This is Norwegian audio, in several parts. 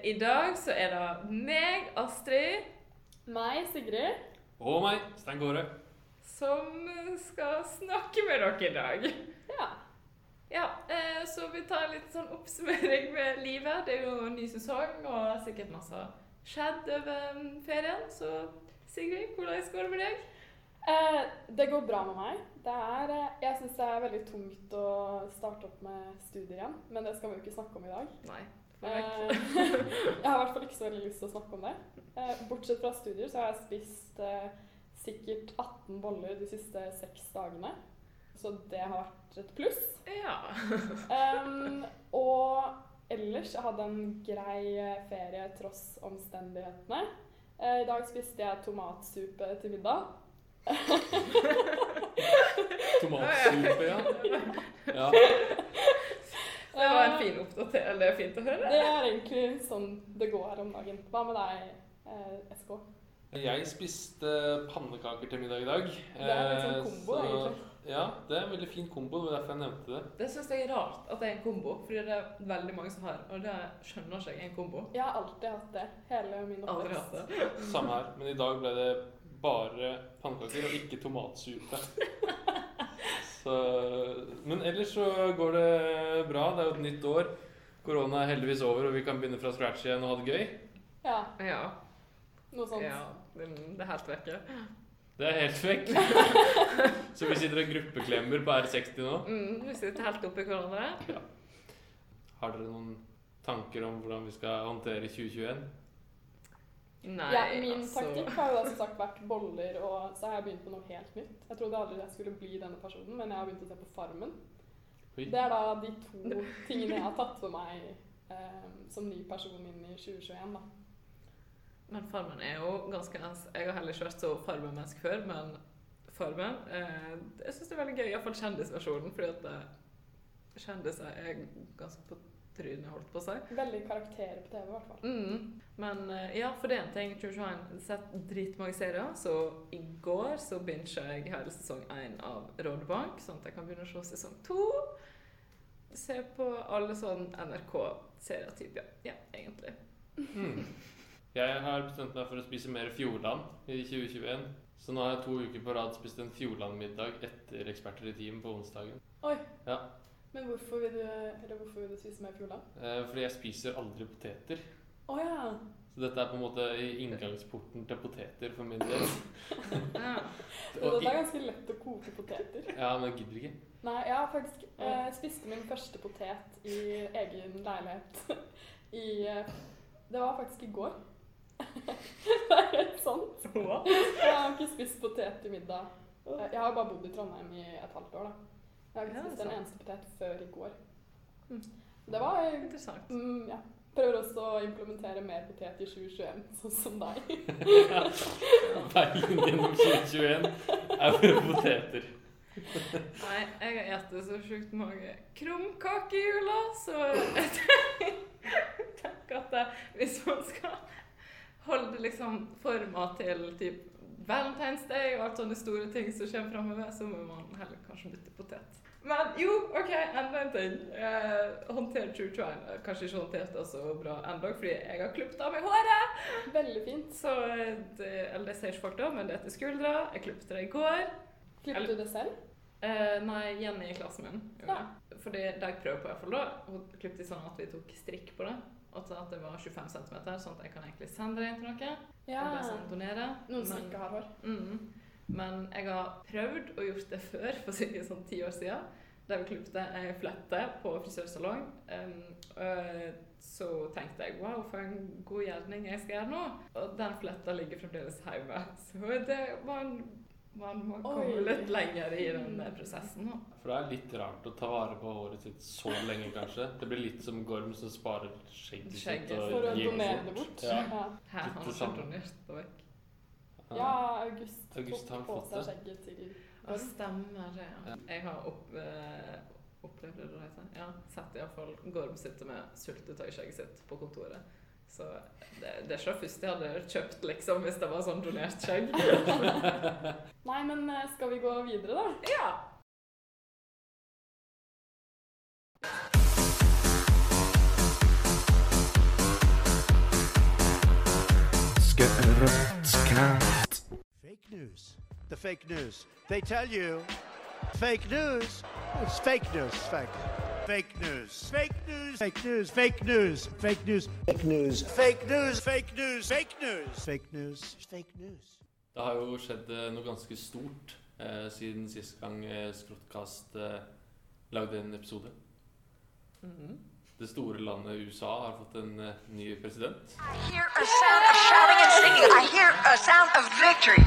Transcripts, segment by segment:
I dag så det meg, Astrid, meg, Sigrid, og meg, Stein Kåre, som skal snakke med dere I dag. Ja. Ja, så vi tar litt sånn oppsummering med livet. Det jo en ny sesong, og sikkert masse skjedd over ferien. Så Sigrid, hvordan går det med deg? Det går bra med meg. Jeg synes det veldig tungt å starte opp med studier igjen, men det skal vi jo ikke snakke om I dag. Nei. Jeg har I hvert fall ikke så veldig lyst til å snakke om det. Bortsett fra studier så har jeg spist sikkert 18 boller de siste 6 dagene. Så det har vært et pluss. Ja. Og ellers jeg hadde en grei ferie tross omstendighetene. I dag spiste jeg tomatsuppe til middag. Tomatsuppe, ja. Ja. Det var en fin oppdatering, det fint å høre. Det egentlig sånn det går her om dagen. Hva med deg, SK? Jeg spiste pannekaker til middag I dag. Det litt sånn kombo, egentlig. Ja, det en veldig fin kombo, det derfor jeg nevnte det. Det synes jeg rart at det en kombo, fordi det veldig mange som har, og det skjønner ikke jeg en kombo. Jeg har alltid hatt det, hele min Aldri oppvekst. hatt det. Samme her, men I dag ble det bare pannekaker og ikke tomatsuppe. Så, men ellers så går det bra, det jo et nytt år. Korona heldigvis over, og vi kan begynne fra scratch igjen og ha det gøy. Ja, Ja, noe sånt. ja, det helt vekke. Det helt vekk. Så vi sitter og gruppeklemmer på R60 nå. Vi sitter helt oppe I hverandre. Ja. Har dere noen tanker om hvordan vi skal håndtere 2021? Nei, Ja, min taktikk har jo da som sagt vært boller, og så har jeg begynt på noe helt nytt. Jeg trodde aldri jeg skulle bli denne personen, men jeg har begynt å se på Farmen. Oi. Det da de 2 tingene jeg har tatt for meg som ny person inn I 2021 da. Men Farmen jo ganske jeg har heller ikke vært så Farmen-menneske før, men Farmen, jeg synes det veldig gøy, I hvert fall kjendisversjonen, fordi at kjendiser ganske på trynet holdt på seg. Veldig karakterer på TV I hvert fall. Men ja, for det en ting, 2021 har sett dritmange serier, så I går så begynte jeg hele sesong 1 av Rådebank, sånn at jeg kan begynne å se sesong 2. Se på alle sånn NRK-serietyper, ja, egentlig. Jeg har bestemt meg for å spise mer Fjordland I 2021. Så nå har jeg 2 uker på rad spist en Fjordland-middag etter Eksperter I team på onsdagen. Oi, Ja, men hvorfor vil du spise mer Fjordland? fordi jeg spiser aldri poteter. Åja, Så dette på en måte inngangsporten til poteter for min del. Ja. det ganske lett å koke poteter. Ja, men jeg gidder ikke. Nei, jeg har faktisk spiste min første potet I egen leilighet det var faktisk I går. Det helt sant. Jeg har ikke spist potet til middag. Jeg har bare bodd I Trondheim I et halvt år da. Jeg har ikke spist en eneste potet før I går. Det var Interessant. ja. Prøver også å implementere mer potet I 2021, sånn som deg. Veien gjennom 2021 for poteter. Nei, jeg har gjettet så sjukt mange krumkake I jula, så jeg tenker at hvis man skal holde liksom forma til typ Valentine's Day og alt sånne store ting som kommer fremover, så må man heller kanskje bytte potet. Men jo, ok, enda en ting. Håndtere 2021. Kanskje ikke håndtert det så bra enda, fordi jeg har klippet av meg håret. Veldig fint. Så eller det ser ikke folk da, men det til skuldra. Jeg klippet det I går. Klippet du det selv? Nei, Jenny I klassen min. Ja. Fordi det jeg prøver på I hvert fall da, hun klippet sånn at vi tok strikk på det. Og at det var 25 cm, sånn at jeg kan egentlig sende det inn til noe. Ja, Og bare sånn donere. noen som ikke har hår. Men jeg har prøvd å gjort det før, for sikkert sånn 10 år siden. Der vi klippte en flette på frisørsalong. Så tenkte jeg, wow, for en god gjerning jeg skal gjøre nå. Og den fletta ligger fremdeles hjemme. Så det var man må komme litt lenger I den prosessen nå. For det litt rart å ta vare på håret sitt så lenge, kanskje. Det blir litt som Gorm som sparer skjegget sitt og for å gir donere det bort. Ja. Her har Litt det han samme. donert det vekk. Ja, August August har tok på fått seg det. skjegget til Det stemmer det, ja. Jeg har opplevd det, ja. Sett I hvert fall Gorm sitter med sultetøyskjegget sitt på kontoret. Så det ikke det første jeg hadde kjøpt, liksom, hvis det var sånn donert skjegg. Nei, men skal vi gå videre da? Ja! Skrøttkast. Fake news. The fake news. They tell you fake news. It's fake news. Fake news. Fake news. Fake news. Fake news. Fake news. Fake news. Fake news. Fake news. Fake news. Fake news. Fake news. Det har jo skjedd noe ganske stort siden sist gang Skråttkast lagde en episode. Det store landet USA har fått en ny president. I hear a sound of shouting and singing. I hear a sound of victory.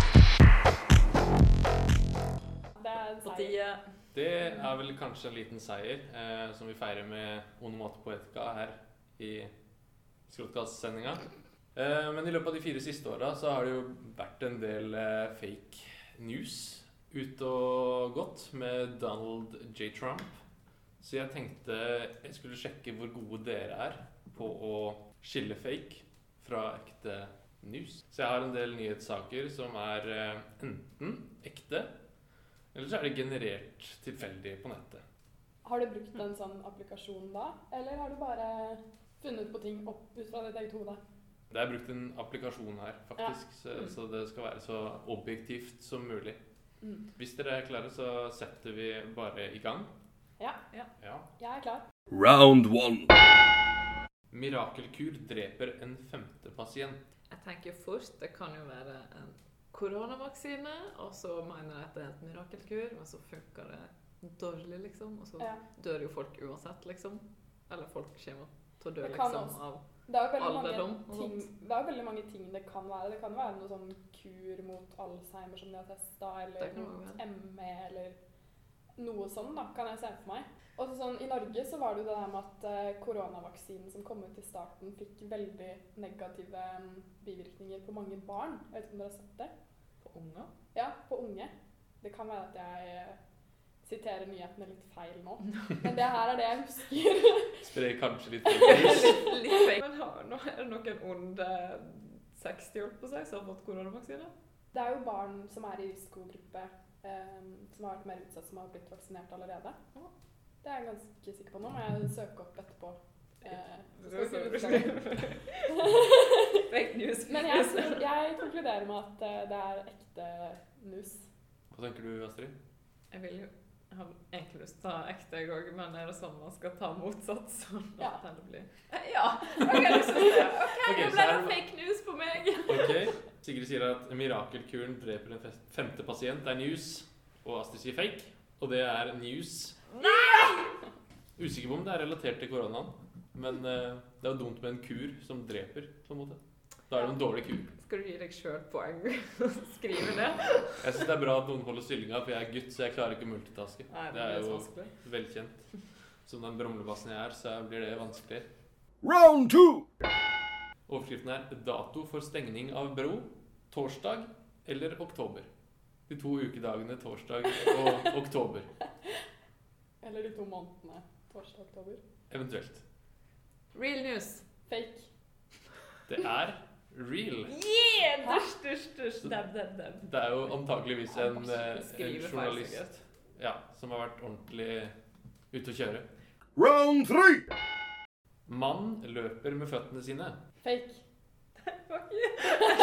Det er en seier. Partiet. Det er vel kanskje en liten seier som vi feirer med onomatopoetika her i Skråttkast-sendinga. Men i løpet av de 4 siste årene så har det jo vært en del fake news ut og gått med Donald J. Trump. Så jeg tenkte jeg skulle sjekke hvor gode dere er på å skille fake fra ekte news. Så jeg har en del nyhetssaker som er enten ekte, eller så er det generert tilfeldig på nettet. Har du brukt en sånn applikasjon da? Eller har du bare funnet på ting opp ut fra ditt eget hode? Det er brukt en applikasjon her, faktisk, så det skal være så objektivt som mulig. Hvis dere er klare, så setter vi bare i gang. Ja. Ja. Jeg er klar. Round 1. Mirakelkur dreper en 5. pasient. Jeg tenker først, det kan jo være en koronavaksine, og så mener jeg at det er et mirakelkur, men så funker det dårlig, liksom, og så dør jo folk uansett, liksom. Eller folk kommer til å dø, liksom, av det er jo alderdom. Det er jo veldig mange ting det kan være. Det kan være noe sånn kur mot Alzheimer som de har testet, eller mot ME, eller noe sånn da, kan jeg se for meg. Og så sånn, i Norge så var det jo det der med at koronavaksinen som kom ut i starten fikk veldig negative bivirkninger på mange barn. Jeg vet ikke om dere har sett det? På unger? Ja, på unge. Det kan være at jeg siterer nyhetene litt feil nå. Men det her er det jeg husker. Sprer kanskje litt fake. Litt fake. Men nå er det noen under 60 år på seg som har fått koronavaksine? Det er jo barn som er i risikogruppe, som har vært mer utsatt, som har blitt vaksinert allerede. Det er jeg ganske sikker på nå, må jeg søke opp etterpå. Fake news. Men jeg konkluderer med at det er ekte news. Hva tenker du, Astrid? Jeg vil jo ha egentlig lyst til å ta ekte jeg også, men er det sånn man skal ta motsatt, sånn at det blir... Ja, ok, det synes jeg. Ok, nå ble det fake news på meg. Ok, Sigrid sier at mirakelkuren dreper en 5. pasient, det er news, og Astrid sier fake, og det er news. Nei! Usikker på om det er relatert til koronaen, men det er jo dumt med en kur som dreper, på en måte. Da er det en dårlig kur. Skal du gi deg selv poeng og skrive det? Jeg synes det er bra at noen holder stillinga, for jeg er gutt, så jeg klarer ikke å multitaske. Nei, det er jo vanskelig. Velkjent. Som den bromlebassen jeg er, så blir det vanskelig. Round 2. Overskriften er dato for stengning av bro, torsdag eller oktober. De 2 ukedagene torsdag og oktober. Eller de 2 månedene torsdag og oktober. Eventuelt. Real news. Fake. Det er real. Yeah! Dusj. Dab. Det er jo antageligvis en journalist som har vært ordentlig ute å kjøre. Round 3. Mann løper med føttene sine. Fake. Fuck you.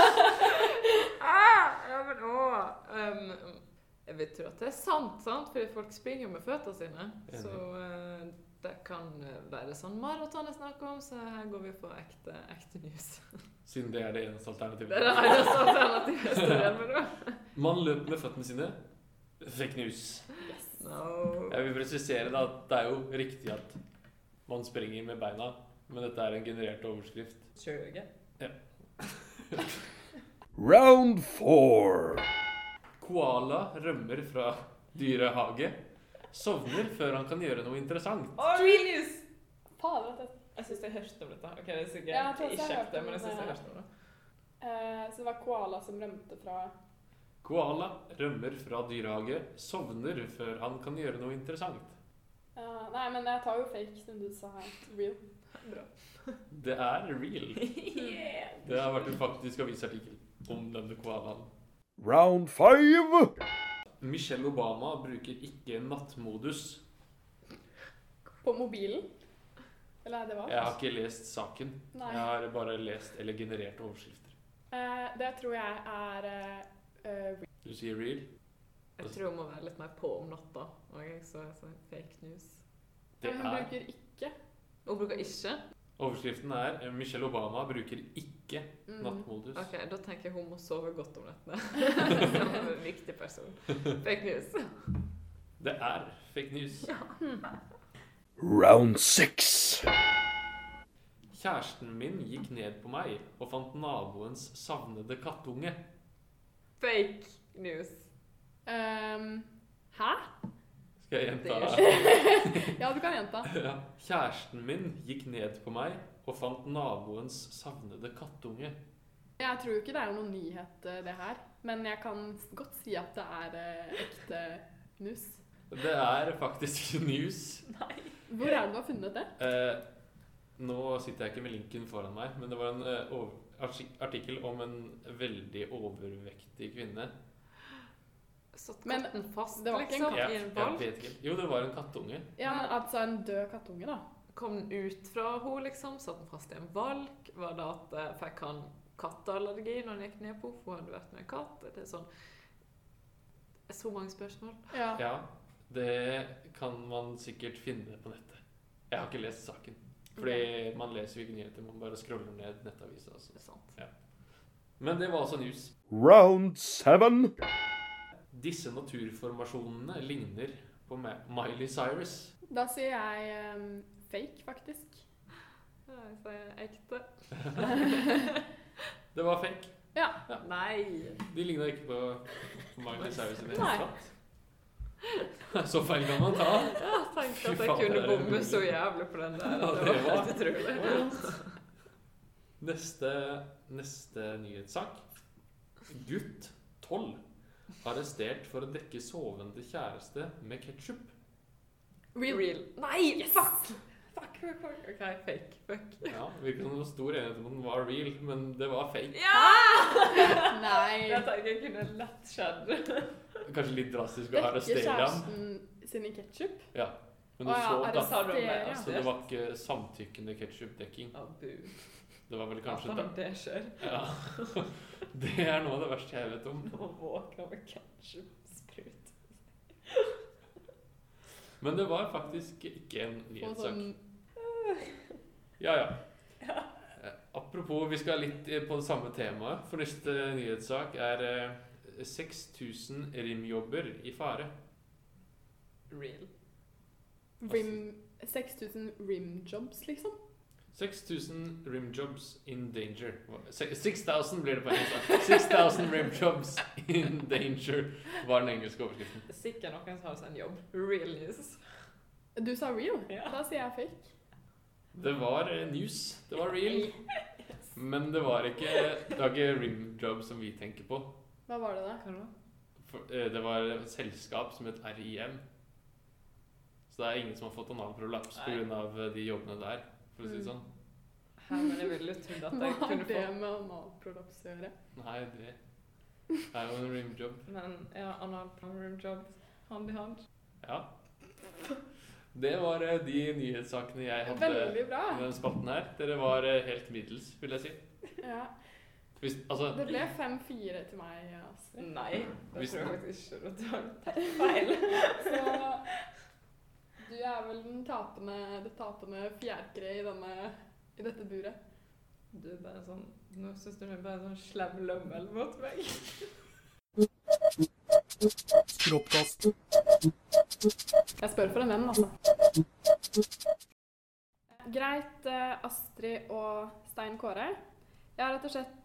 Ja, men jeg vil tro at det er sant, fordi folk springer med føttene sine. Så det kan være sånn maraton jeg snakker om, så her går vi på ekte news. Siden det er det eneste alternativet. Det er det eneste alternativet jeg står igjen med nå. Mann løper med føttene sine. Fake news. Yes. No. Jeg vil presisere da at det er jo riktig at man springer med beina, men dette er en generert overskrift. Kjøge. Ja. Round 4. Koala rømmer fra dyrehage. Sovner før han kan gjøre noe interessant. Real news! Fader, vet du. Jeg synes jeg hørte om dette. Ok, det er sikkert Ja, jeg tror også jeg ikke hørte ekte, om men jeg synes det. jeg hørte om det. Så det var koala som rømte fra... Koala rømmer fra dyrehage. Sovner før han kan gjøre noe interessant. Nei, men jeg tar jo fake, som du sa her. Real. Bra. Det er real. Yeah! Det har vært en faktisk avisartikkel om denne koalaen. Round 5. Michelle Obama bruker ikke nattmodus. På mobilen? Eller det var? Jeg har ikke lest saken. Nei. Jeg har bare lest eller generert overskrifter. Det tror jeg Du sier real? Jeg tror hun må være litt mer på om natta, og jeg så fake news. Det hun bruker ikke. Hun bruker ikke? Overskriften Michelle Obama bruker ikke nattmodus. Ok, da tenker jeg hun må sove godt om nettene. Som en viktig person. Fake news. Det fake news. Round 6. Kjæresten min gikk ned på meg og fant naboens savnede kattunge. Fake news. Hæ? Skal jeg gjenta? Ja, du kan gjenta. Ja. Kjæresten min gikk ned på meg og fant naboens savnede kattunge. Jeg tror ikke det noen nyhet det her, men jeg kan godt si at det ekte news. Det faktisk news. Nei. Hvor det du har funnet det? Nå sitter jeg ikke med linken foran meg, men det var en artikkel om en veldig overvektig kvinne. Satt Men katten fast, det var ikke en liksom, katt. i en valg? Jeg vet ikke. Jo, det var en kattunge. Ja, men altså en død kattunge da. Kom den ut fra henne, liksom? Satt den fast i en valg? Var det at fikk han katteallergi når han gikk ned på? For han hadde vært med en katt? Det sånn... Så mange spørsmål. Ja. Ja, det kan man sikkert finne på nettet. Jeg har ikke lest saken. Fordi man leser jo ikke nyheter, man bare scroller ned nettavisa. Altså. Det sant. Ja. Men det var også news. Round 7. Disse naturformasjonene ligner på Miley Cyrus. Da sier jeg fake, faktisk. Ja, jeg sier ekte. Det var fake. Ja. Nei. De lignet ikke på Miley Cyrus i det Nei. hele tatt. Så feil kan man ta. Jeg tenkte Fy at jeg faen, kunne det bomme mulig. så jævlig på den der. Ja, Det det var var- helt utrolig. Neste nyhetssak. Gutt 12 arrestert for å dekke sovende kjæreste med ketchup. Real. Nei, fuck! Fuck. Ok, fake. Fuck. Ja, virker som det var stor enighet om at den var real, men det var fake. Ja! Nei. Jeg tenker jeg kunne lett skjedd. Kanskje litt drastisk å Dekker arrestere ham. kjæresten sin i ketchup? Ja, men du Å ja, så da, arrestere. så det var ikke samtykkende ketchup-dekking. Å, bu. Det var vel kanskje At det skjer. Ja, det noe av det verste jeg vet om. Å våkne med ketchup-sprut. Men det var faktisk ikke en Og nyhetssak. sånn, Ja. Apropos, vi skal litt på det samme temaet. For neste nyhetssak 6000 rimjobber i fare. Real. 6000 rimjobs, liksom. 6000 rimjobs in danger. 6000 blir det på engelsk. 6000 rimjobs in danger var den engelske overskriften. Sikkert noen som har seg en jobb. Real news. Du sa real? Ja. Da sier jeg fake. Det var news. Det var real. Men det var ikke rimjob som vi tenker på. Hva var det da? Hva da? Det var et selskap som het RIM. Så det ingen som har fått analprolaps på grunn av de jobbene der, for å si det sånn. Her, men jeg ville trodd at Hva jeg har kunne det få... med analprolaps å gjøre? Nei, det jo en rimjob. Men ja, analplan-room-jobb, hand i hand. Ja. Det var de nyhetssakene jeg hadde Veldig bra. i den spalten her. Dere var helt middels, vil jeg si. Ja. Altså, Det ble 5-4 til meg, Astrid. Nei, det Hvis- tror jeg faktisk ikke. Du har tatt feil. Så du vel det tapende fjærkreet i dette buret. Du er bare sånn... Nå synes du er bare sånn slem lømmel mot meg. Kroppkast. Jeg spør for en venn, altså. Greit, Astrid og Stein Kåre. Jeg har rett og slett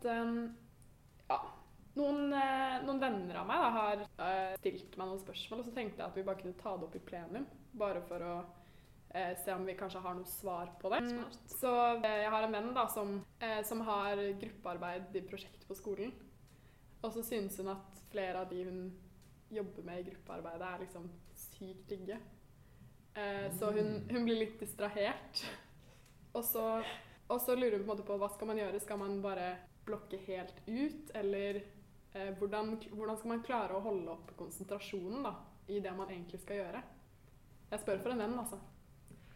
noen venner av meg har stilt meg noen spørsmål, og så tenkte jeg at vi bare kunne ta det opp i plenum, bare for å se om vi kanskje har noe svar på det. Så jeg har en venn da, som har gruppearbeid i prosjekt på skolen, og så synes hun at flere av de hun jobber med i gruppearbeidet er liksom sykt digge. Så hun blir litt distrahert. Og så lurer hun på en måte på hva skal man gjøre? Skal man bare blokke helt ut? Eller hvordan skal man klare å holde opp konsentrasjonen da, i det man egentlig skal gjøre? Jeg spør for en venn, altså.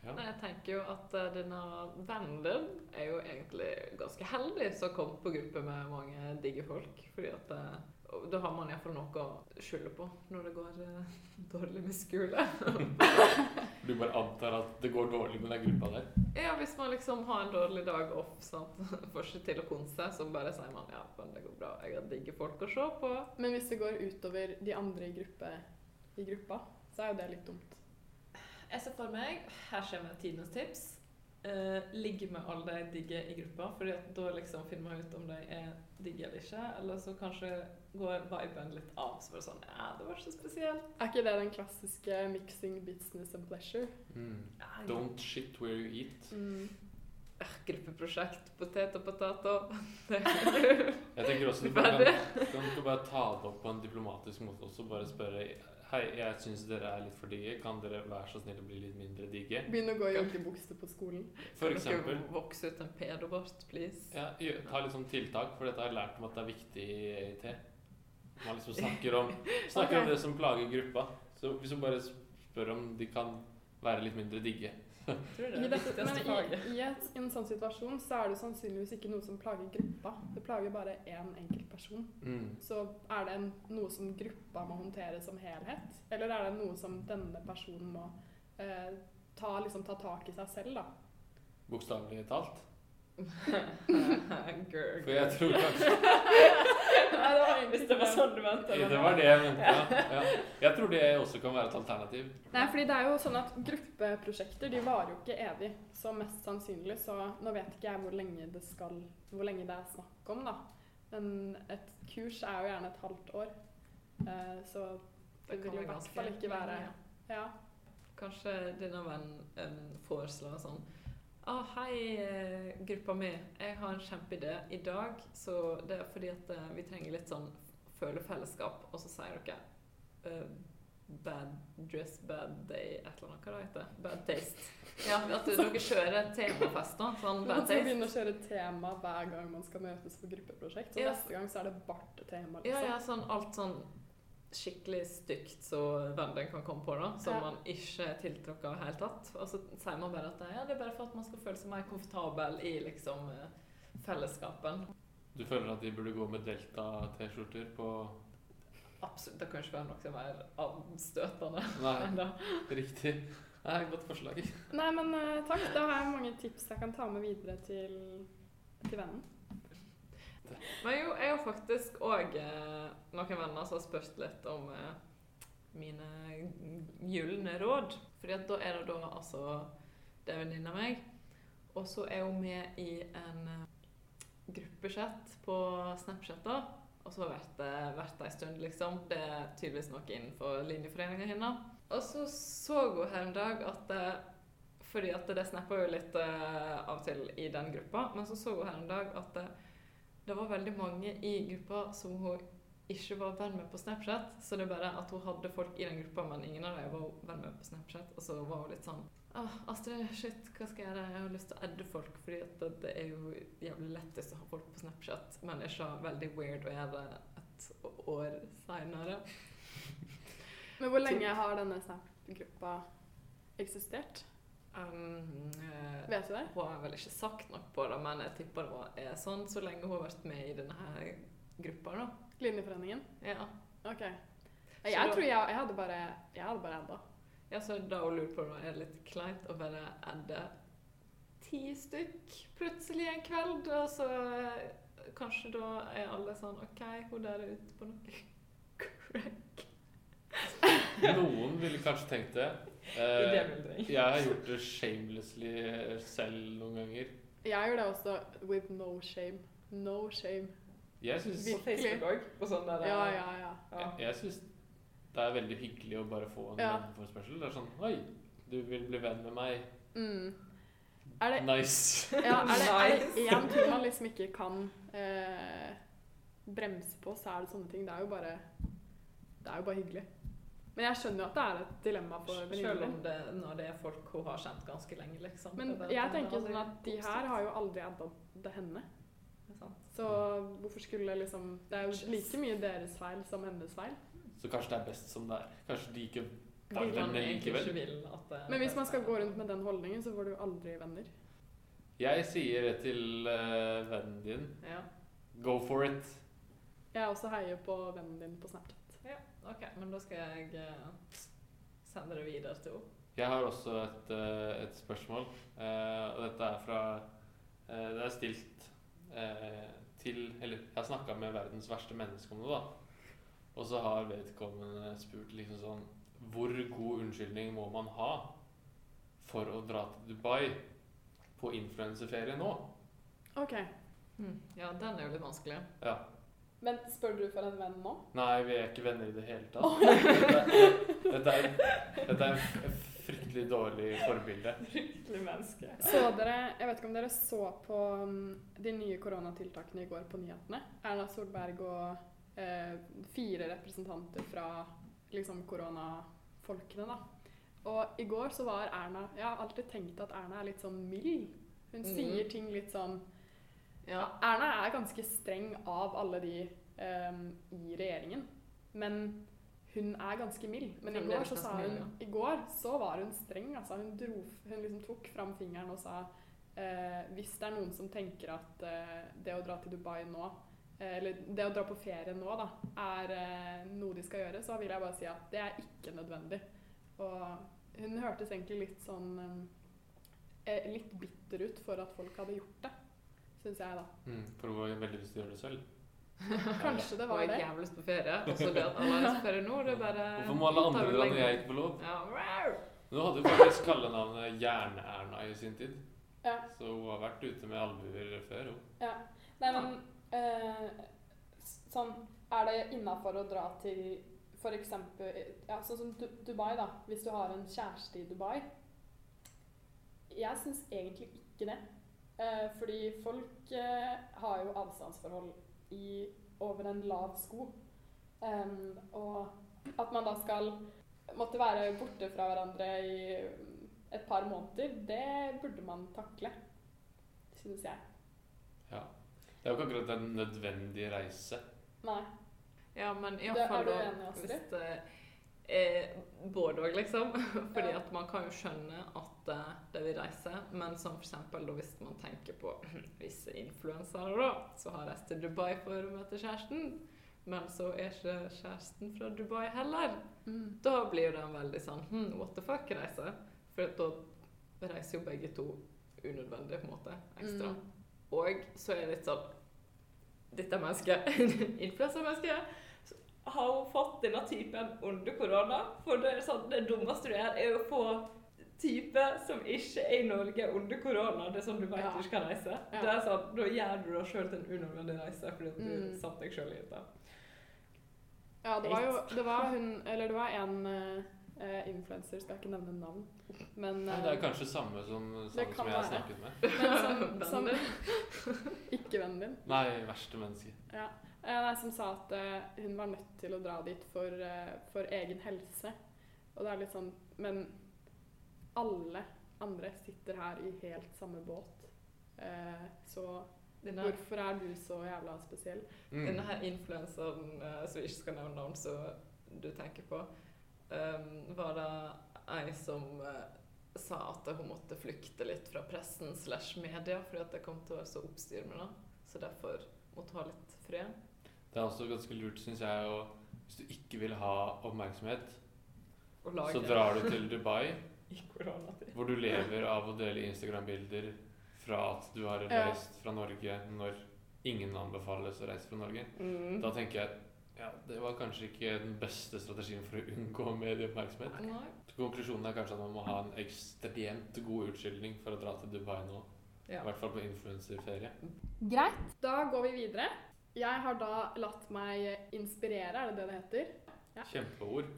Ja. Nei, jeg tenker jo at denne vennen din er jo egentlig ganske heldig som kom på gruppe med mange digge folk, fordi at da har man i hvert fall noe å skylde på når det går dårlig med skole. Du bare antar at det går dårlig med den gruppa der? Ja, hvis man liksom har en dårlig dag off, sant, får seg til å konse, så bare sier man, ja, men det går bra, jeg har digge folk å se på. Men hvis det går utover de andre i gruppa, så er jo det litt dumt. Jeg ser for meg, her kommer tidens tips, ligge med alle de digge i gruppa, fordi at da liksom finner man ut om de er digge eller ikke, eller så kanskje går viben litt av, så var det sånn, ja, det var så spesielt. Er ikke det den klassiske mixing business and pleasure? Ja, Don't shit where you eat. gruppeprosjekt, potet og potato. Jeg tenker også du kan du bare ta det opp på en diplomatisk måte også, bare spørre, hei, jeg synes dere er litt for digge, kan dere være så snill å bli litt mindre digge? Begynne å gå i joggebukse på skolen. For eksempel. Vokse ut en pedobort, please. Ja, ta litt sånn tiltak, for dette har jeg lært om at det er viktig i EIT. Man liksom snakker om det som plager gruppa, så hvis du bare spør om de kan være litt mindre digge. Tror det er det viktigste faget. I en sånn situasjon så er det sannsynligvis ikke noe som plager gruppa. Det plager bare en enkelt person. Så er det noe som gruppa må håndtere som helhet? Eller er det noe som denne personen må ta tak i seg selv, da? Bokstavelig talt. Girl. For jeg tror kanskje... Nei, det var Hvis det var sånn du ventet. Det var det jeg mente, ja. Jeg tror det også kan være et alternativ. Nei, fordi det er jo sånn at gruppeprosjekter, de varer jo ikke evig. Så mest sannsynlig, så nå vet ikke jeg hvor lenge det er snakk om, da. Men et kurs er jo gjerne et halvt år. Så det vil jo i hvert fall ikke være... Ja. Kanskje denne vennen foreslår sånn, hei, gruppa mi, jeg har en kjempeidé i dag, så det er fordi at vi trenger litt sånn følefellesskap, og så sier dere bad dress, bad day, et eller annet, hva det heter? Bad taste. Ja, at dere kjører temafest da, sånn Man bad skal taste. begynne å kjøre tema hver gang man skal møtes på gruppeprosjekt, så Ja. neste gang så er det bart-tema, liksom. Ja, sånn alt sånn skikkelig stygt så vennen kan komme på da, som Ja. man ikke er tiltrukket av helt tatt. Og så sier man bare at det er bare for at man skal føle seg mer komfortabel i liksom fellesskapen. Du føler at de burde gå med Delta-t-skjorter på... Absolutt, det kan ikke være noe som er avstøtende. Nei, riktig. Nei, godt forslag. Nei, men takk. Da har jeg mange tips jeg kan ta med videre til vennen. Men jo, jeg har faktisk også noen venner som har spørt litt om mine gylne råd. Fordi at da er det da altså det er venninne av meg, og så er hun med i en gruppechat på Snapchat da, og så har vært en stund liksom. Det er tydeligvis noe innenfor linjeforeningen hennes. Og så hun her en dag at fordi at det snapper jo litt av og til i den gruppa, men så hun her en dag at det var veldig mange i gruppa som hun ikke var venn med på Snapchat, så det er bare at hun hadde folk i den gruppa, men ingen av dem var venn med på Snapchat, og så var hun litt sånn, Astrid, shit, hva skal jeg gjøre? Jeg har lyst til å adde folk, fordi at det er jo jævlig lettest å ha folk på Snapchat, men det er ikke veldig weird å gjøre et år senere. Men hvor lenge har denne Snap-gruppa eksistert? Vet du det? Hun har vel ikke sagt noe på det, men jeg tipper det er sånn så lenge hun har vært med i denne her gruppa da. Linjeforeningen? Ja. Ok. Jeg tror jeg hadde bare adda. Ja, så da hun lurer på det, er det litt kleint å bare adde 10 stykk plutselig en kveld, og så kanskje da er alle sånn, ok, hun der er ute på noe crack. Noen ville kanskje tenkt det. Jeg har gjort det shamelessly selv noen ganger. Jeg gjør det også with no shame. No shame. Jeg synes, På Facebook også, på sånn der... Ja. jeg synes det er veldig hyggelig å bare få en vennforspørsel. Det er sånn, oi, du vil bli venn med meg. Er det, Nice. ja, er det en ting man liksom ikke kan bremse på, så er det sånne ting. Det er jo bare hyggelig. Men jeg skjønner jo at det er et dilemma for venninner. Selv om det, når det er folk hun har kjent ganske lenge, liksom. Men jeg tenker sånn at de her har jo aldri addet henne. Så hvorfor skulle liksom... Det er jo like mye deres feil som hennes feil. Så kanskje det er best som det er. Kanskje de ikke Man men egentlig likevel. ikke vil at det Men hvis man skal gå rundt med den holdningen, så får du jo aldri venner. Jeg sier det til vennen din. Ja. Go for it. Jeg også heier på vennen din på Snapchat. Ja, ok, men da skal jeg sende det videre til henne. Jeg har også et spørsmål, og dette er fra det er stilt til Eller jeg har snakket med verdens verste menneske om det, da. Og så har vedkommende spurt liksom sånn: hvor god unnskyldning må man ha for å dra til Dubai på influencerferie nå? Ok, Ja, den er jo litt vanskelig. Ja. men spør du for en venn nå? Nei, vi er ikke venner i det hele tatt. Dette er et fryktelig dårlig forbilde. Fryktelig menneske. Så dere, jeg vet ikke om dere så på de nye koronatiltakene i går på nyhetene. Erna Solberg og 4 representanter fra liksom koronafolkene da. Og i går så var Erna, jeg har alltid tenkt at Erna er litt sånn mild. Hun sier ting litt sånn, Ja. Erna er ganske streng av alle de i regjeringen, men hun er ganske mild. Men i går så sa hun, i går så var hun streng, altså hun liksom tok fram fingeren og sa hvis det er noen som tenker at det å dra til Dubai nå, eller det å dra på ferie nå da, er noe de skal gjøre, så vil jeg bare si at det er ikke nødvendig. Og hun hørtes egentlig litt sånn, litt bitter ut for at folk hadde gjort det, synes jeg da. For hun har veldig lyst til å gjøre det selv. Kanskje det Og var jeg det. er jævlig lyst på ferie, og så det at alle er på ferie nå, det er bare... Hvorfor må alle andre dra når jeg ikke får lov? Ja, wow. Nå hadde hun faktisk kallenavnet Jern-Erna i sin tid. Ja. Så hun har vært ute med albuer før, hun. Ja. Nei, men sånn, er det innenfor å dra til for eksempel, ja, sånn som Dubai da, hvis du har en kjæreste i Dubai. Jeg synes egentlig ikke det. Fordi folk har jo avstandsforhold over en lav sko. Og at man da skal måtte være borte fra hverandre i et par måneder, det burde man takle, synes jeg. Ja. Det er jo ikke akkurat en nødvendig reise. Nei. Ja, men i Det hvert fall er du da, enig, Astrid? hvis det både og liksom, fordi at man kan jo skjønne at det vil reise, men som for eksempel da, hvis man tenker på visse influensere da, så har reist til Dubai for å møte kjæresten, men så er ikke kjæresten fra Dubai heller. Da blir det en veldig sånn, what the fuck reise? For da reiser jo begge to unødvendig på en måte, ekstra. Og så er det litt sånn, dette mennesket, influencermennesket, har hun fått denne typen under korona, for det er sånn, det dummeste du er å få type som ikke er i Norge under korona, det er sånn du vet du ikke kan reise. Ja. Det er sånn, da gjør du deg selv til en unødvendig reise, fordi at du satt deg selv i det. Ja, det var en influencer, skal jeg ikke nevne navn, men Nei, det er kanskje samme som jeg kan har være. snakket med. men som ikke vennen din. Nei, verste menneske. Ja. Som sa at hun var nødt til å dra dit for egen helse. Og det er litt sånn, men alle andre sitter her i helt samme båt. Så hvorfor er du så jævla spesiell? Denne her influenseren, som vi ikke skal nevne navn, så du tenker på, var det en som sa at hun måtte flykte litt fra pressen / media, fordi at det kom til å være så oppstyr med det. Så derfor måtte hun ha litt fred. Det er også ganske lurt, synes jeg, hvis du ikke vil ha oppmerksomhet, så drar du til Dubai, I koronatid. hvor du lever av å dele Instagram-bilder fra at du har reist fra Norge når ingen anbefales å reise fra Norge. Da tenker jeg, ja, det var kanskje ikke den beste strategien for å unngå medieoppmerksomhet. Nei. Konklusjonen er kanskje at man må ha en ekstremt god unnskyldning for å dra til Dubai nå. Ja. I hvert fall på influencerferie. Greit. Da går vi videre. Jeg har da latt meg inspirere, er det det heter? Ja. Kjempeord.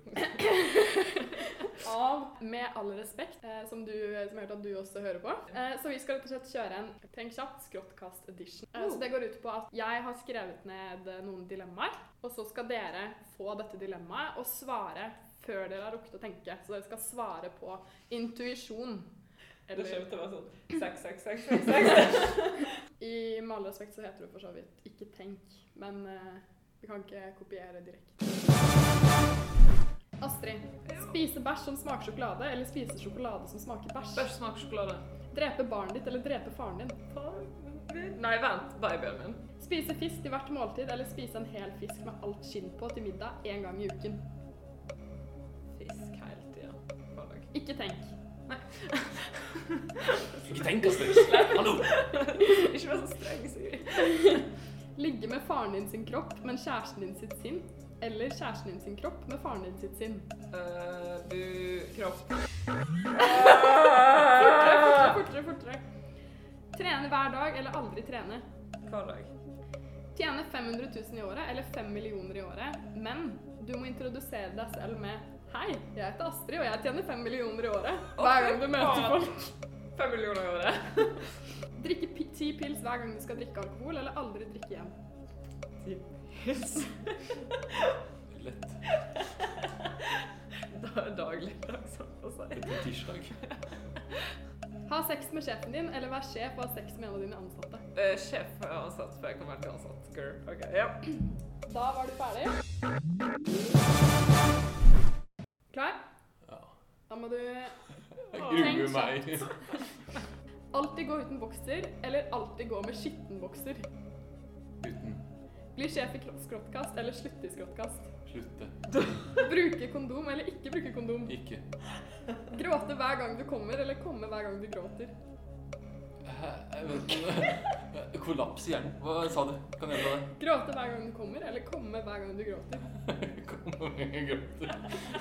Av Med all respekt, som jeg hørte at du også hører på. Så vi skal rett og slett kjøre en Tenk kjapt Skråttkast edition. Så det går ut på at jeg har skrevet ned noen dilemmaer, og så skal dere få dette dilemmaet og svare før dere har rukket å tenke. Så dere skal svare på intuisjon. Det kommer til å være sånn 6. I Med all respekt så heter det for så vidt ikke tenk, men vi kan ikke kopiere direkte. Astrid, spise bæsj som smaker sjokolade, eller spise sjokolade som smaker bæsj? Bæsj smaker sjokolade. Drepe barnet ditt, eller drepe faren din? Nei, vent. Babyen min. Spise fisk til hvert måltid, eller spise en hel fisk med alt skinn på til middag 1 gang i uken? Fisk hele tiden. Hver dag. Ikke tenk. Nei. Ikke tenk oss det. Hallo! Ikke vær så streng, Sigrid. Ligge med faren din sin kropp, men kjæresten din sitt sinn? Eller kjæresten din sin kropp med faren din sitt sinn? Kropp. Fortere. Trene hver dag, eller aldri trene? Hver dag. Tjene 500 000 i året, eller 5 millioner i året. Men du må introdusere deg selv med «Hei, jeg heter Astrid, og jeg tjener 5 millioner i året». Hver gang du møter folk. 5 millioner i året. Drikke 10 pils hver gang du skal drikke alkohol, eller aldri drikke igjen? 10 pils. Lett. Daglig, liksom. Det er tirsdag. Ha sex med sjefen din, eller være sjef og ha sex med en av dine ansatte? Sjef har jeg ansatt, for jeg kan være ansatt. Girl. Ok, ja. Da var du ferdig. Klar? Ja. Da må du Jeg gruer meg. alltid gå uten bokser, eller alltid gå med skitten bokser. Uten. Bli sjef i skråttkast, eller slutte i skråttkast. Slutte. Bruke kondom, eller ikke bruke kondom. Ikke. Gråte hver gang du kommer, eller komme hver gang du gråter. Jeg vet ikke. Kollaps i hjernen. Hva sa du? Kan jeg gjøre det? Gråte hver gang du kommer, eller komme hver gang du gråter. Kom med en gråter.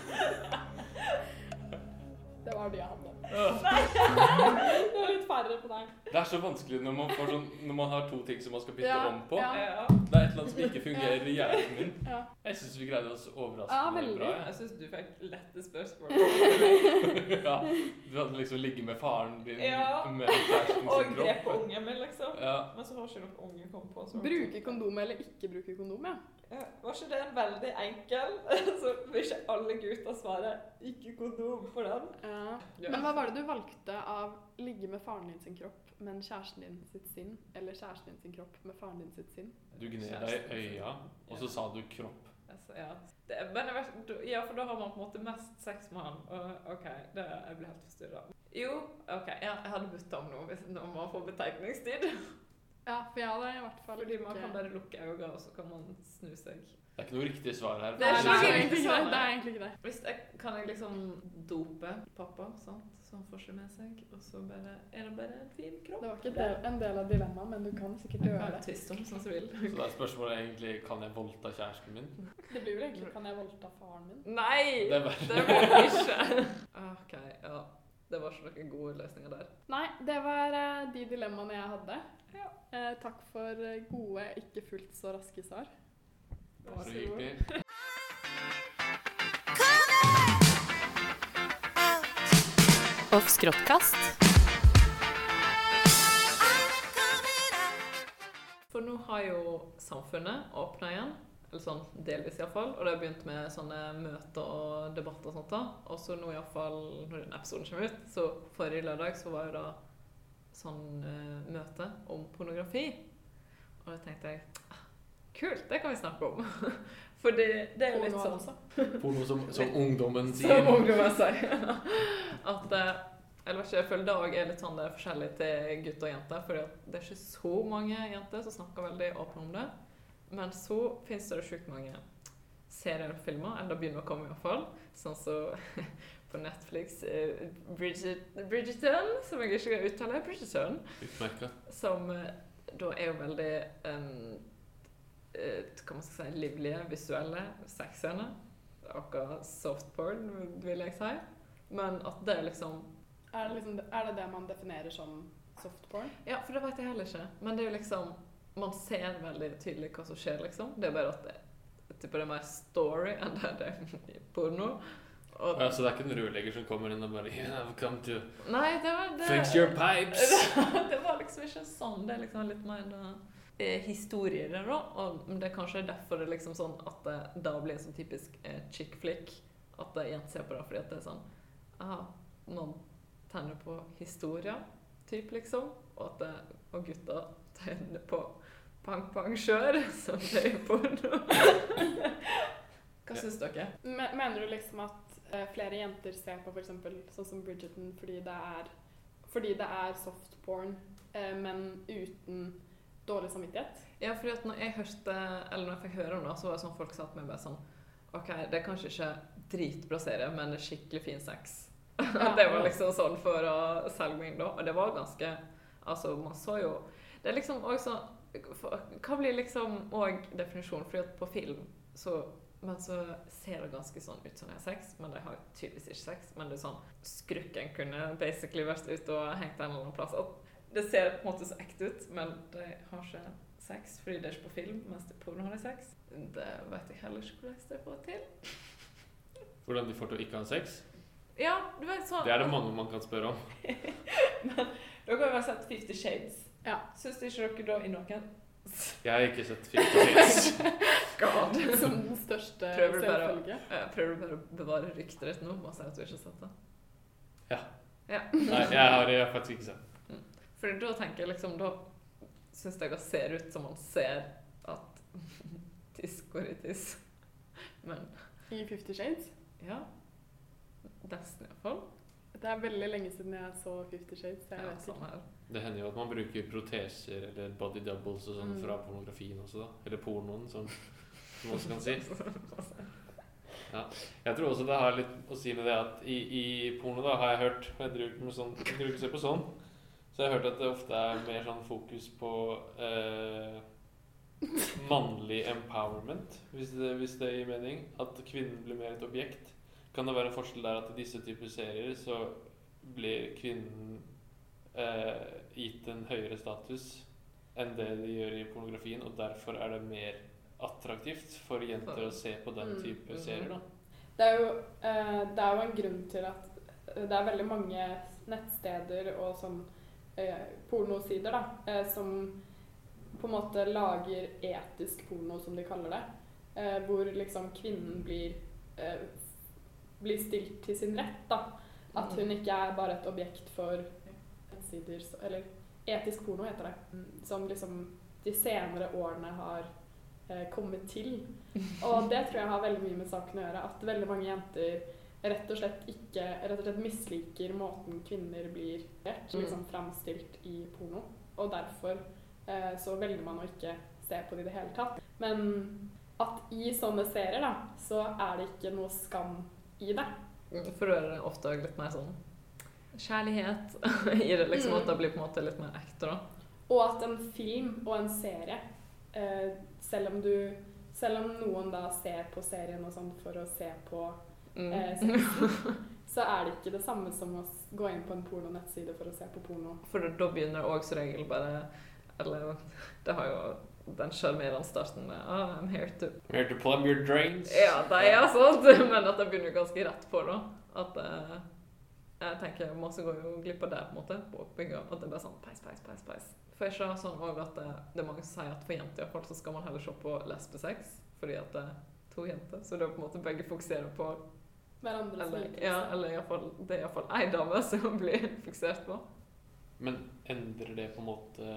Det var det jeg hadde. Det var litt færre på deg. Det er så vanskelig når man, får sånn, når man har 2 ting som man skal bytte om på. Ja. Ja. Det er et eller annet som ikke fungerer i hjernen min. Ja. Jeg synes vi greide oss Ja, overraskende veldig. bra. Jeg synes du fikk lette spørsmål. Ja, du hadde liksom ligget med faren din Ja. med kjæresten Og sin grep kropp. ungen min, liksom. Ja. Men så har ikke noen unge kommet på. Så Bruke kondom eller ikke bruke kondom, ja. Ja, var ikke det en veldig enkel? Så vil ikke alle gutter svare ikke kondom på den. Ja. Ja. Men hva var det du valgte av ligge med faren din sin kropp, men kjæresten din sitt sinn, eller kjæresten din sin kropp med faren din sitt sinn? Du gned deg i øya, og så sa du kropp. Altså, ja. Men ja, for da har man på en måte mest sex med han. Og ok, jeg ble helt forstyrret. Jo, ok, ja, jeg hadde byttet om nå, når man får betegningstid. Ja, for jeg hadde i hvert fall Fordi man ikke... kan bare lukke øynene, og så kan man snu seg. Det er ikke noe riktig svar her. Det er Nei, ikke det er riktig egentlig ikke svar. det. Det er egentlig ikke det. Hvis kan jeg liksom dope pappa, sant? Så han får seg med seg, og så er det bare en fin kropp. Det var ikke en del av dilemmaet, men du kan sikkert Jeg gjøre har det. tvist om, sånn som vil. Så det er spørsmålet egentlig, kan jeg voldta kjæresten min? Det blir vel egentlig, kan jeg voldta faren min? Nei! Det er bare... Det var ikke. Ok, ja. Det var ikke noen gode løsninger der. Nei, det var de dilemmaene jeg hadde. Ja. Takk for gode, ikke fullt så raske svar. Bare hyggelig. Off skråttkast. For nå har jo samfunnet åpnet igjen, eller sånn delvis i hvert fall, og det har begynt med sånne møter og debatter og sånt da. Og så nå i hvert fall, når den episoden kommer ut, så forrige lørdag så var jo da sånn møte om pornografi. Og da tenkte jeg, kult, det kan vi snakke om. For det er jo litt Porno sånn... også. Porno som ungdommen Som sier. ungdommen sier. At, eller ikke, jeg føler dag er litt sånn det er forskjellig til gutter og jenter, for det er ikke så mange jenter som snakker veldig åpent om det. Men så finnes det sjukt mange serier og filmer, eller det begynner å komme i hvert fall. Sånn så på Netflix, Bridgerton, som jeg ikke kan uttale, Bridgerton. Utmerket. Som da er jo veldig hva man skal si, livlige, visuelle sexscener. Akkurat softporn, vil jeg si. Men at det liksom... Er det det man definerer som softporn? Ja, for det vet jeg heller ikke. Men det er jo liksom... Man ser veldig tydelig hva som skjer, liksom. Det er bare at det er mer story enn det er porno. Og, Ja, så det er ikke en rørlegger som kommer inn og bare yeah, I've come to nei, det var... fix your pipes. Det var liksom ikke sånn. Det er liksom litt mer historier der da, og det er kanskje derfor det er liksom sånn at det da blir en sånn typisk chick flick, at jenter ser på det fordi at det er sånn, aha, noen tenner på historier, typ liksom, og gutta tenner på pang-pang-kjør, som det er porno. Hva synes dere? Mener du liksom at flere jenter ser på for eksempel sånn som Bridgerton fordi det er soft porn, men uten dårlig samvittighet? Ja, fordi at når jeg hørte, eller når jeg fikk høre om det, så var det sånn folk sa til meg bare sånn, ok, det er kanskje ikke dritbra serie, men det er skikkelig fin sex. Ja. Det var liksom sånn for å selge meg inn da, og det var ganske, altså man så jo, det er liksom også, hva blir liksom også definisjonen, fordi at på film, men så ser det ganske sånn ut som de har sex, men de har tydeligvis ikke sex, men det er sånn, skrukken kunne basically vært ute og hengt en eller annen plass opp. Det ser på en måte så ekte ut, men de har ikke sex, fordi det er ikke på film, mens de på porno har de sex. Det vet jeg heller ikke hvordan det får til. Hvordan de får til å ikke ha sex? Ja, du vet sånn. Det er det mange man kan spørre om. Men dere har jo sett 50 Shades. Ja. Synes ikke dere da i noen? Jeg har ikke sett 50 Shades. God. Som den største Prøver du selvfølge. bare å bevare ryktet ditt nå, bare si at du ikke har sett det? Ja. Ja. Nei, jeg har faktisk ikke sett. For da tenker jeg liksom, da synes jeg det ser ut som man ser at tiss går i tiss. Men I 50 Shades? ja, nesten i hvert fall. Det er veldig lenge siden jeg så 50 Shades, så jeg Ja, vet sånn ikke. her. Det hender jo at man bruker proteser eller body doubles og sånn fra pornografien også da. Eller pornoen, som man også kan si. Ja. Jeg tror også det har litt å si med det at i porno da har jeg hørt, og jeg driver ikke se på sånn, så jeg har hørt at det ofte er mer sånn fokus på mannlig empowerment, hvis det gir mening. At kvinnen blir mer et objekt. Kan det være en forskjell der at i disse typer serier så blir kvinnen gitt en høyere status enn det de gjør i pornografien, og derfor er det mer attraktivt for jenter å se på den type serier da? Det er jo en grunn til at det er veldig mange nettsteder og sånn pornosider da, som på en måte lager etisk porno, som de kaller det, hvor liksom kvinnen blir stilt til sin rett da. At hun ikke er bare et objekt for nettsider, eller etisk porno heter det, som liksom de senere årene har kommet til. Og det tror jeg har veldig mye med saken å gjøre, at veldig mange jenter rett og slett misliker måten kvinner blir liksom fremstilt i porno, og derfor så velger man å ikke se på det i det hele tatt. Men at i sånne serier da, så er det ikke noe skam i det. For da er det ofte litt mer sånn kjærlighet i det, liksom at det blir på en måte litt mer ekte da. Og at en film og en serie, selv om noen da ser på serien og sånn for å se på sexen, så er det ikke det samme som å gå inn på en porno-nettside for å se på porno. For da begynner det også som regel bare, eller det har jo den sjarmerende starten med I'm here to plumb your drains. Ja, det er sant, men at det begynner ganske rett på da. At jeg tenker masse går jo glipp av det på en måte, på oppbygget, at det er bare sånn peis. For jeg ser sånn også at det er mange som sier at for jenter i hvert fall så skal man heller se på lesbesex, fordi at det er to jenter, så det er på en måte begge fokuserer på hverandres eller, ja, eller i hvert fall, det er i hvert fall en dame som blir fokusert på. Men endrer det på en måte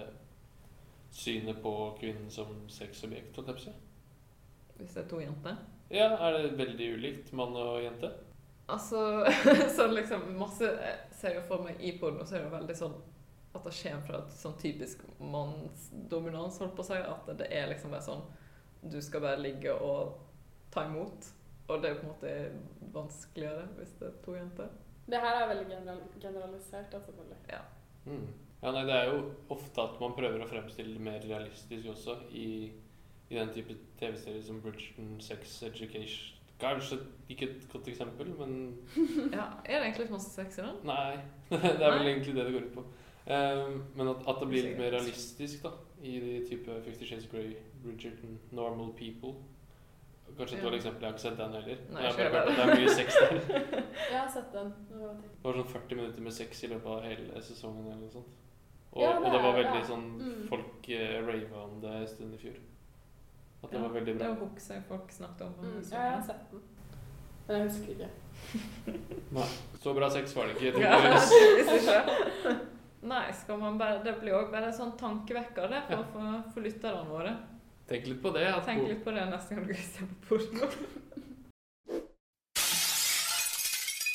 synet på kvinnen som sexobjekt, holdt jeg på å si? Hvis det er to jenter? Ja, er det veldig ulikt mann og jente? Altså, sånn liksom, masse ser jo for meg i porno, så er det veldig sånn at det kommer fra et sånn typisk mannsdominans, holdt på å si, at det er liksom bare sånn, du skal bare ligge og ta imot, og det er på en måte vanskeligere hvis det er to jenter. Det her er veldig generalisert, selvfølgelig. Ja. Ja, nei, det er jo ofte at man prøver å fremstille det mer realistisk også i den type TV-serier som Bridgerton, Sex Education. Kanskje ikke et godt eksempel, men... Ja, er det egentlig litt masse sex i den? Nei, det er vel egentlig det går ut på. Men at det blir litt mer realistisk da, i de type 50 Shades of Grey, Bridgerton, Normal People. Kanskje et dårlig eksempel, jeg har ikke sett den heller. Nei, jeg har bare hørt at det er mye sex der. Jeg har sett den. Det var sånn 40 minutter med sex i løpet av hele sesongen eller noe sånt. Og, Ja, og det var det. veldig sånn, folk ravet om det en stund i fjor. At det var veldig bra. Det var hukse folk snakket om. Ja, jeg har sett den. Men jeg husker ikke. Nei, så bra sex var det ikke. Ja, Jeg tror tydeligvis ikke. Nei, skal man bare, det blir også bare en sånn tankevekker det, for lytterne våre. Tenk litt på det. Tenk litt på det neste gang du ser på porno.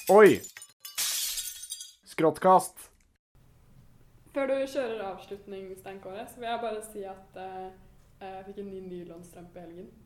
Oi! Skråttkast. Før du kjører avslutning, Stein Kåre, så vil jeg bare si at jeg fikk en ny nylonstrømpe i helgen.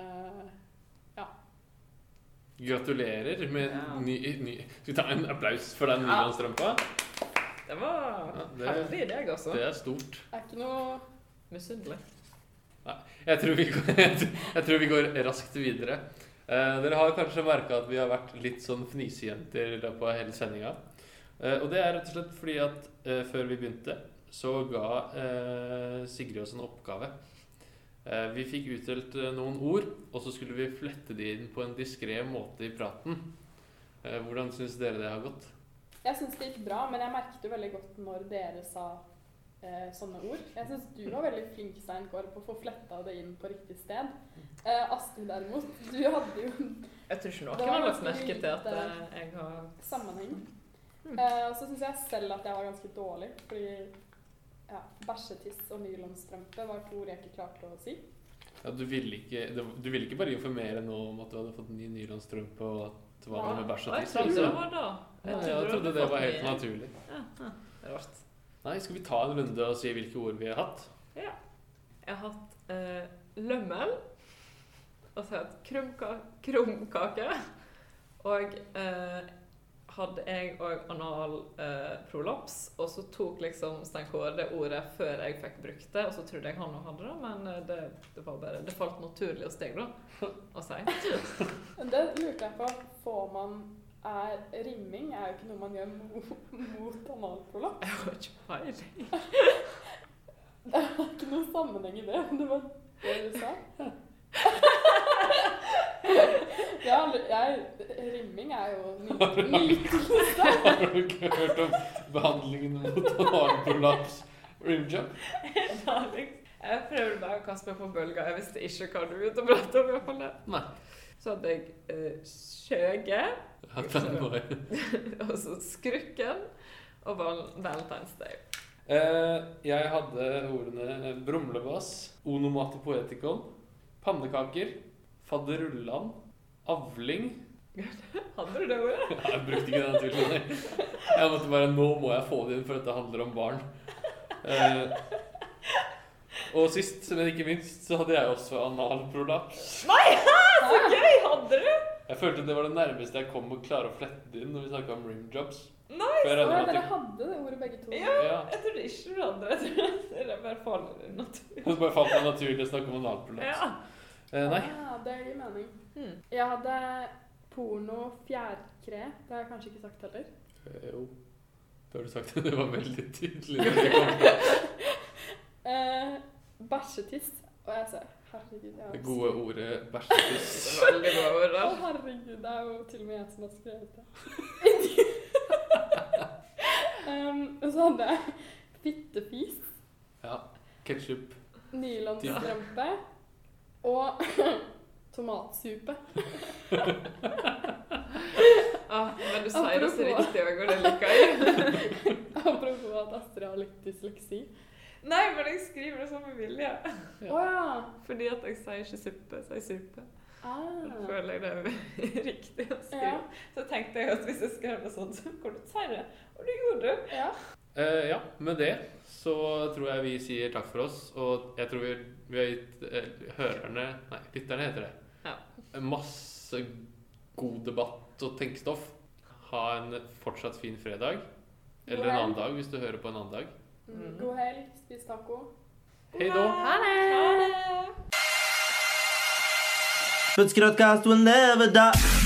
Gratulerer med ny. Skal vi ta en applaus for den nylonstrømpa? Det var heldig i deg også. Det er stort. Det er ikke noe Misunnelig. Jeg tror vi går raskt videre. Dere har kanskje merket at vi har vært litt sånn fnisejenter i løpet av hele sendinga. Og det er rett og slett fordi at før vi begynte, så ga Sigrid oss en oppgave. Vi fikk utdelt noen ord, og så skulle vi flette de inn på en diskret måte i praten. Hvordan synes dere det har gått? Jeg synes det gikk bra, men jeg merket jo veldig godt når dere sa sånne ord. Jeg synes du var veldig flink, Stein Kåre, på å få fletta det inn på riktig sted. Astrid derimot, du hadde jo Jeg tror ikke noen har lagt merke til at jeg har sammenheng. Så synes jeg selv at jeg var ganske dårlig, fordi bæsjetiss og nylonstrømpe var to ord jeg ikke klarte å si. Ja, du ville ikke bare informere nå om at du hadde fått en ny nylonstrømpe og at det var noe med bæsj og tiss? Jeg trodde det var helt naturlig. Ja, det er rart. Nei, skal vi ta en runde og si hvilke ord vi har hatt? Ja. Jeg har hatt lømmel, og så har jeg hatt krumkake, og hadde jeg og anal prolaps, og så tok liksom Stein Kåre det ordet før jeg fikk brukt det, og så trodde jeg han også hadde det, men det var bare, det falt naturlig hos deg da, å si. Det lurte jeg på, rimming er jo ikke noe man gjør mot analprolaps. Jeg har ikke peiling. Det var ikke noe sammenheng i det, det var det du sa. Rimming er jo nytelse. Har du ikke hørt om behandlingen mot analprolaps? Rimjob? Jeg prøvde bare å kaste meg på bølger. Jeg visste ikke hva du ute og prate om i hvert fall. Nei. Så hadde jeg skjøge, og så skrukken, og Valentine's Day. Jeg hadde ordene brumlebass, onomatopoetikon, pannekaker, fadderullan, avling. Hadde du det ordet? Ja, jeg brukte ikke den tvillen. Jeg måtte bare, nå må jeg få det inn, for dette handler om barn. Og sist, men ikke minst, så hadde jeg også analprolaps. Nei, så gøy hadde du! Jeg følte det var det nærmeste jeg kom å klare å flette det inn når vi snakket om rimjobs. Nei, dere hadde det ordet begge to. Ja, jeg trodde ikke du hadde det. Det bare faller naturlig. Det bare falt meg naturlig å snakke om analprolaps. Ja. Nei. Ja, det gir mening. Jeg hadde porno fjærkre. Det har jeg kanskje ikke sagt heller. Jo, det har du sagt. Det var veldig tydelig. Bæsjetiss. Og jeg sa, herregud, jeg har Det gode ordet bæsjetiss. Det var veldig bra ord da. Å, herregud, det er jo til og med jeg som har skrevet det. Og så hadde jeg fittefis. Ja, ketchup. Nylonstrømpe. Og tomatsupe. Men du sier det så riktig, og det liker jeg. Apropos at Astrid har litt dysleksi. Nei, men jeg skriver det sånn med vilje. Åja! Fordi at jeg sier ikke suppe, sier suppe. Ah. Føler jeg det er riktig å skrive. Ja. Så tenkte jeg at hvis jeg skrev det sånn, så kunne du si det. Og det gjorde du. Ja. Ja, med det så tror jeg vi sier takk for oss, og jeg tror vi har gitt lytterne heter det. Ja. Masse god debatt og tenkestoff. Ha en fortsatt fin fredag. Eller en annen dag, hvis du hører på en annen dag. God helg, spis taco. Hei då! Ha det! But Skråttkast will never die.